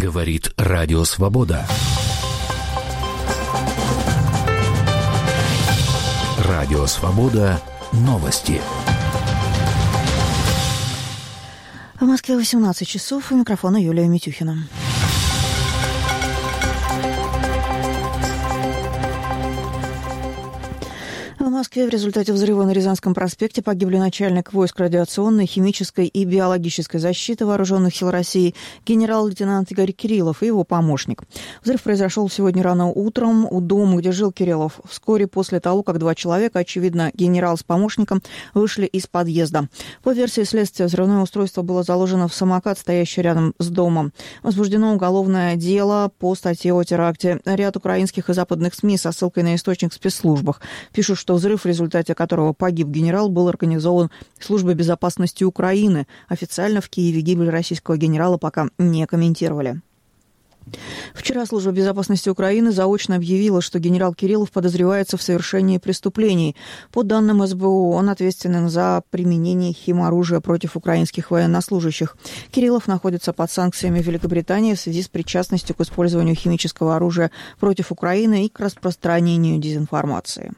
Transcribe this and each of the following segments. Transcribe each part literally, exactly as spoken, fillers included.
Говорит Радио Свобода. Радио Свобода. Новости. В Москве восемнадцать часов. У микрофона Юлия Митюхина. В Москве в результате взрыва на Рязанском проспекте погибли начальник войск радиационной, химической и биологической защиты Вооруженных сил России генерал-лейтенант Игорь Кириллов и его помощник. Взрыв произошел сегодня рано утром у дома, где жил Кириллов, вскоре после того, как два человека, очевидно, генерал с помощником, вышли из подъезда. По версии следствия, взрывное устройство было заложено в самокат, стоящий рядом с домом. Возбуждено уголовное дело по статье о теракте. Ряд украинских и западных СМИ со ссылкой на источник в спецслужбах пишут, что взрыв, в результате которого погиб генерал, был организован Службой безопасности Украины. Официально в Киеве гибель российского генерала пока не комментировали. Вчера Служба безопасности Украины заочно объявила, что генерал Кириллов подозревается в совершении преступлений. По данным эс бэ о, он ответственен за применение химоружия против украинских военнослужащих. Кириллов находится под санкциями Великобритании в связи с причастностью к использованию химического оружия против Украины и к распространению дезинформации.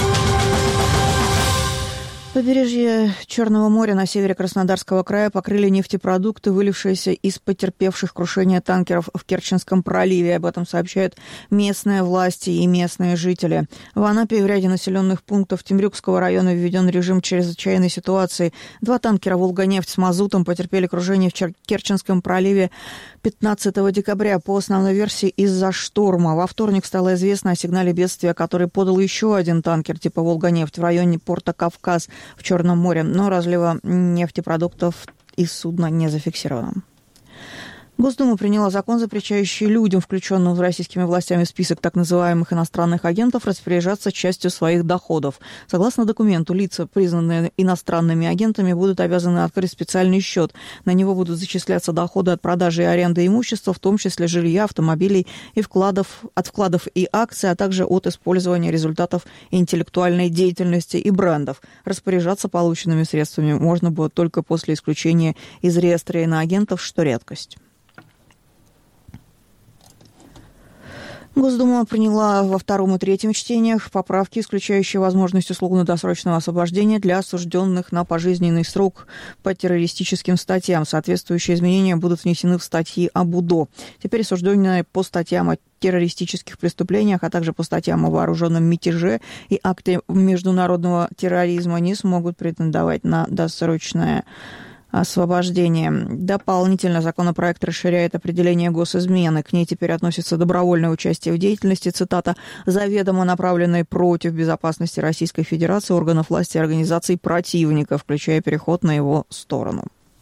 Побережье Черного моря на севере Краснодарского края покрыли нефтепродукты, вылившиеся из потерпевших крушение танкеров в Керченском проливе. Об этом сообщают местные власти и местные жители. В Анапе и в ряде населенных пунктов Темрюкского района введен режим чрезвычайной ситуации. Два танкера «Волга-нефть» с мазутом потерпели крушение в Керченском проливе пятнадцатого декабря. По основной версии, из-за шторма. Во вторник стало известно о сигнале бедствия, который подал еще один танкер типа «Волга-нефть» в районе порта Кавказ в Черном море, но разлива нефтепродуктов из судна не зафиксировано. Госдума приняла закон, запрещающий людям, включенным российскими властями в список так называемых иностранных агентов, распоряжаться частью своих доходов. Согласно документу, лица, признанные иностранными агентами, будут обязаны открыть специальный счет. На него будут зачисляться доходы от продажи и аренды имущества, в том числе жилья, автомобилей и вкладов, от вкладов и акций, а также от использования результатов интеллектуальной деятельности и брендов. Распоряжаться полученными средствами можно будет только после исключения из реестра иноагентов, что редкость. Госдума приняла во втором и третьем чтениях поправки, исключающие возможность условно-досрочного освобождения для осужденных на пожизненный срок по террористическим статьям. Соответствующие изменения будут внесены в статьи об УДО. Теперь осужденные по статьям о террористических преступлениях, а также по статьям о вооруженном мятеже и акте международного терроризма не смогут претендовать на досрочное освобождение. Дополнительно законопроект расширяет определение госизмены. К ней теперь относится добровольное участие в деятельности, цитата, «заведомо направленной против безопасности Российской Федерации, органов власти и организаций противника», включая переход на его сторону.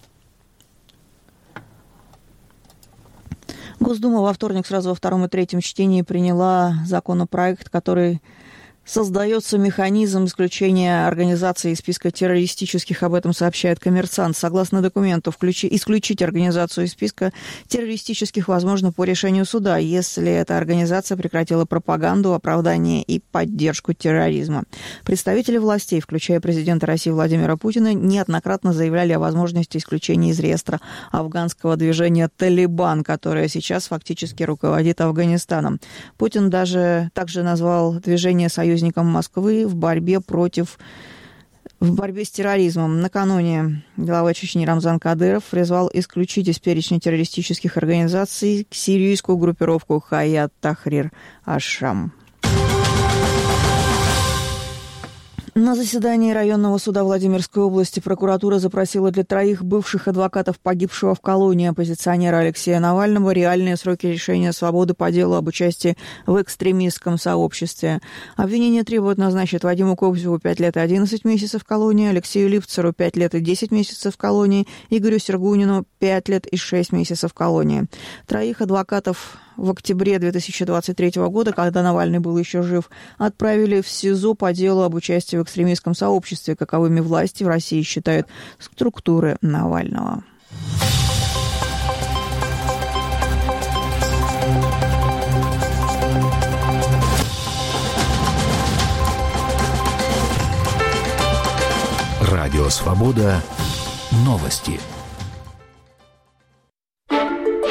Госдума во вторник сразу во втором и третьем чтении приняла законопроект, который создается механизм исключения организации из списка террористических, об этом сообщает «Коммерсант». Согласно документу, включи, исключить организацию из списка террористических возможно по решению суда, если эта организация прекратила пропаганду, оправдание и поддержку терроризма. Представители властей, включая президента России Владимира Путина, неоднократно заявляли о возможности исключения из реестра афганского движения «Талибан», которое сейчас фактически руководит Афганистаном. Путин даже также назвал движение «Союз Москвы в борьбе против в борьбе с терроризмом. Накануне глава Чечни Рамзан Кадыров призвал исключить из перечня террористических организаций сирийскую группировку Хаят Тахрир аш-Шам. На заседании районного суда Владимирской области прокуратура запросила для троих бывших адвокатов погибшего в колонии оппозиционера Алексея Навального реальные сроки лишения свободы по делу об участии в экстремистском сообществе. Обвинение требует назначить Вадиму Кобзеву пять лет и одиннадцать месяцев в колонии, Алексею Липцеру пять лет и десять месяцев в колонии, Игорю Сергунину пять лет и шесть месяцев в колонии. Троих адвокатов в октябре две тысячи двадцать третьего года, когда Навальный был еще жив, отправили в СИЗО по делу об участии в экстремистском сообществе, каковыми власти в России считают структуры Навального. Радио Свобода. Новости.